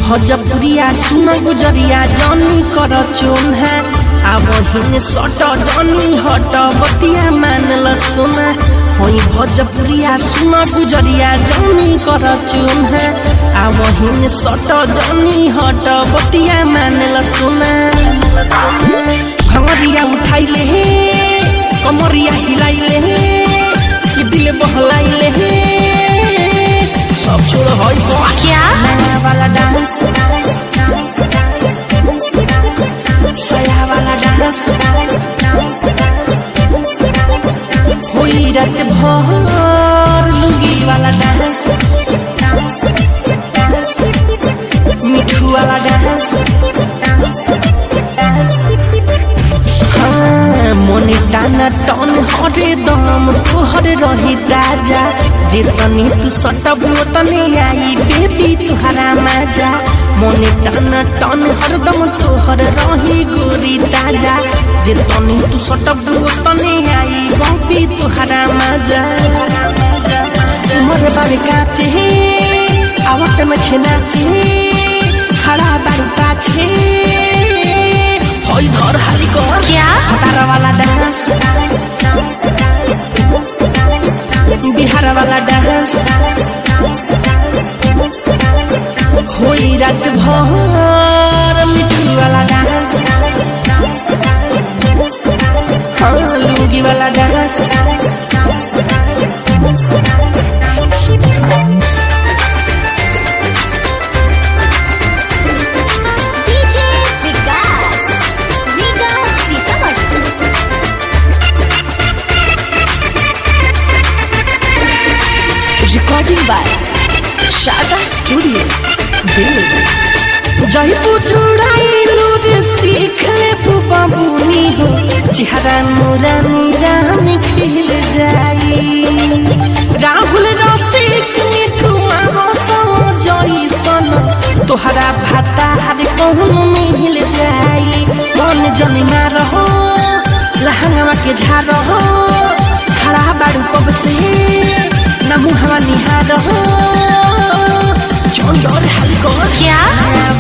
भोजपुरिया सुन गुजरिया जानी कर चोन है आवहिन सट जानी हट बतिया मानल सुना होई भोजपुरिया सुन गुजरिया जानी कर चोन है आवहिन सट जानी हट बतिया मानल सुना भंगरिया उठाइले हे कमरिया हिलाइले हे कि दिल बहलाइले हे सब छोड़ होई क्या नया वाला डांस सया वाला डांस होई रात भर लुंगी वाला डांस मिठू वाला डांस मोने टाना टन हरे दम तोहरे रही राजा जितनी तू सटबू तने आई बेबी तुहरा मजा मोने टाना टन हरदम तोहर रही गोरी ताजा जितनी तू सटबू तने आई बेबी तुहरा मजा मोरे बारे काचे आवत में खेनाचे खड़ा बारू पाछे होई धर हाली कर क्या तारा वाला डांस बिहार वाला डांस होई रात भर मिठू वाला डांस लुंगी वाला dance Recording by Shada Studio, Delhi. जही पुतुड़ाइलू रे सीख ले बाबूनी हो चेहरा मोरा मीरा में खिल जाई राहुल रसिक मिठू मानो सो जइसन तोहरा भाता हर कहूँ मिल जाई मन जनी ना रहो लहंगा के झाड़ हो खड़ा बाड़ू कब से नमू हवा निहार हो चंदर हल्को क्या